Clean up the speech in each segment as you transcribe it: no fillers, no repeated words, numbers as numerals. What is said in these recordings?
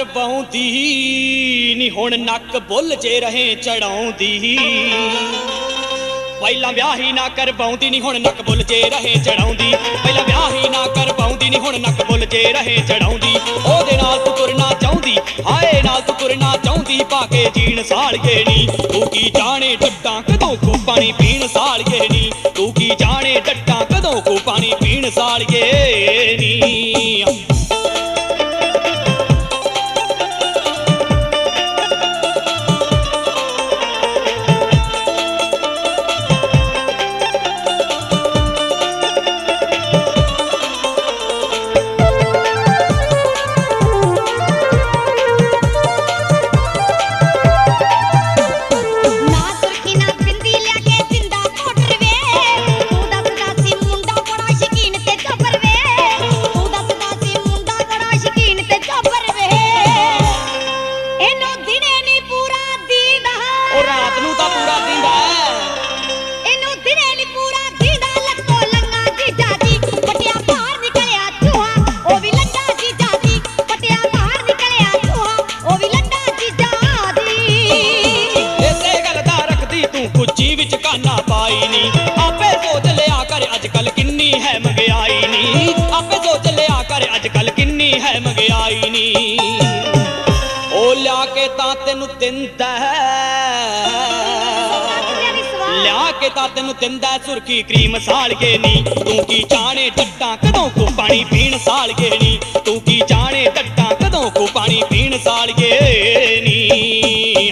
ਕਰਵਾਉਂਦੀ ਨੀ ਹੁਣ ਨੱਕ ਬੁੱਲ ਜੇ ਰਹੇ ਚੜਾਉਂਦੀ ਪਹਿਲਾਂ ਵਿਆਹ ਹੀ ਨਾ ਕਰਵਾਉਂਦੀ ਨੀ ਹੁਣ ਨੱਕ ਬੁੱਲ ਜੇ ਰਹੇ ਚੜਾਉਂਦੀ ਪਹਿਲਾਂ ਵਿਆਹ ਹੀ ਨਾ ਕਰਵਾਉਂਦੀ ਨੀ ਹੁਣ ਨੱਕ ਬੁੱਲ ਜੇ ਰਹੇ ਚੜਾਉਂਦੀ ਉਹਦੇ ਨਾਲ ਤੂੰ ਤੁਰਨਾ ਚਾਹੁੰਦੀ ਹਾਏ ਨਾਲ ਤੂੰ ਤੁਰਨਾ ਚਾਹੁੰਦੀ ਪਾ ਕੇ ਜੀਣ ਸਾਲੀਏ ਨੀ ਤੂੰ ਕੀ ਜਾਣੇ ਡੱਡਾਂ ਕਦੋਂ ਕੋ ਪਾਣੀ ਪੀਣ ਸਾਲੀਏ ਨੀ ਤੂੰ ਕੀ ਜਾਣੇ ਡੱਡਾਂ ਕਦੋਂ ਕੋ ਪਾਣੀ ਪੀਣ ਸਾਲੀਏ ਨੀ ਪਾਈ ਨੀ ਆਪੇ ਸੋਚ ਲਿਆ ਕਰ ਅੱਜ ਕੱਲ ਕਿੰਨੀ ਹੈ ਮਹਿੰਗਾਈ ਨੀ ਆਪੇ ਸੋਚ ਲਿਆ ਕਰ ਅੱਜ ਕੱਲ ਕਿੰਨੀ ਹੈ ਮਹਿੰਗਾਈ ਨੀ ਉਹ ਲਿਆ ਕੇ ਤਾਂ ਤੈਨੂੰ ਦਿੰਦਾ ਲਿਆ ਕੇ ਤਾਂ ਤੈਨੂੰ ਦਿੰਦਾ ਸੁਰਖੀ ਕਰੀਮ ਸਾਲੀਏ ਨੀ ਤੂੰ ਕੀ ਜਾਣੇ ਡੱਡਾਂ ਕਦੋਂ ਕੋ ਪਾਣੀ ਪੀਣ ਸਾਲੀਏ ਨੀ ਤੂੰ ਕੀ ਜਾਣੇ ਡੱਡਾਂ ਕਦੋਂ ਕੋ ਪਾਣੀ ਪੀਣ ਸਾਲੀਏ ਨੀ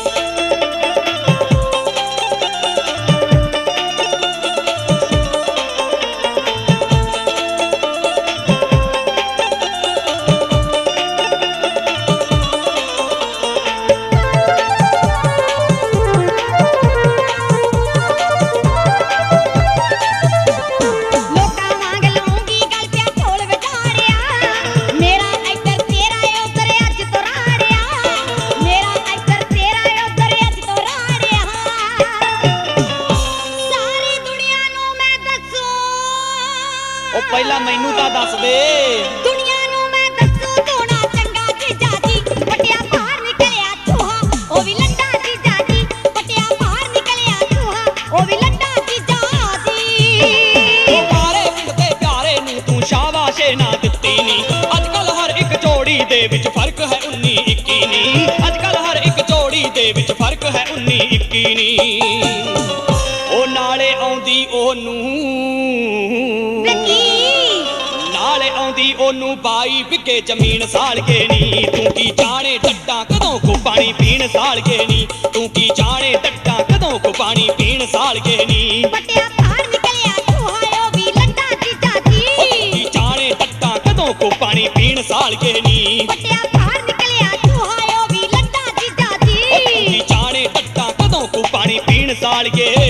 ਪਹਿਲਾਂ ਮੈਨੂੰ ਤਾਂ ਦੱਸ ਦੇ ਦੁਨੀਆ ਨੂੰ ਮੈਂ ਦੱਸੂ ਧੋਣਾ ਚੰਗਾ ਜੀਜਾ ਜੀ ਪਟਿਆ ਬਾਹਰ ਨਿਕਲਿਆ ਚੂਹਾ ਉਹ ਵੀ ਲੰਡਾ ਜੀਜਾ ਜੀ ਪਟਿਆ ਬਾਹਰ ਨਿਕਲਿਆ ਚੂਹਾ ਉਹ ਵੀ ਲੰਡਾ ਜੀਜਾ ਜੀ ਉਹ ਸਾਰੇ ਪਿੰਡ ਦੇ ਪਿਆਰੇ ਨੂੰ ਤੂੰ ਸ਼ਾਬਾਸ਼ੇ ਨਾ ਦਿੱਤੀ ਨੀ ਅੱਜ ਕੱਲ ਹਰ ਇੱਕ ਜੋੜੀ ਦੇ ਵਿੱਚ ਫਰਕ ਹੈ 19 21 ਨੀ ਅੱਜ ਕੱਲ ਹਰ ਇੱਕ ਜੋੜੀ ਦੇ ਵਿੱਚ ਫਰਕ ਹੈ 19 21 ਨੀ ਉਹ ਨਾਲੇ ਆਉਂਦੀ ਉਹਨੂੰ ਨਾਲੇ ਆਉਂਦੀ ਉਹਨੂੰ ਬਾਈ ਵਿਕੇ ਜ਼ਮੀਨ ਸਾਲੀਏ ਨੀ ਤੂੰ ਕੀ ਜਾਣੇ ਡੱਡਾਂ ਕਦੋਂ ਕੋ ਪਾਣੀ ਪੀਣ ਸਾਲੀਏ ਨੀ ਤੂੰ ਕੀ ਜਾਣੇ ਡੱਡਾਂ ਕਦੋਂ ਕੋ ਪਾਣੀ ਪੀਣ ਸਾਲੀਏ ਨੀ ਪਟਿਆ ਬਾਹਰ ਨਿਕਲਿਆ ਚੂਹਾ ਉਹ ਵੀ ਲੰਡਾ ਜੀਜਾ ਜੀ ਤੂੰ ਕੀ ਜਾਣੇ ਡੱਡਾਂ ਕਦੋਂ ਕੋ ਪਾਣੀ ਪੀਣ ਸਾਲੀਏ ਨੀ ਪਟਿਆ ਬਾਹਰ ਨਿਕਲਿਆ ਚੂਹਾ ਉਹ ਵੀ ਲੰਡਾ ਜੀਜਾ ਜੀ ਤੂੰ ਕੀ ਜਾਣੇ ਡੱਡਾਂ ਕਦੋਂ ਕੋ ਪਾਣੀ ਪੀਣ ਸਾਲੀਏ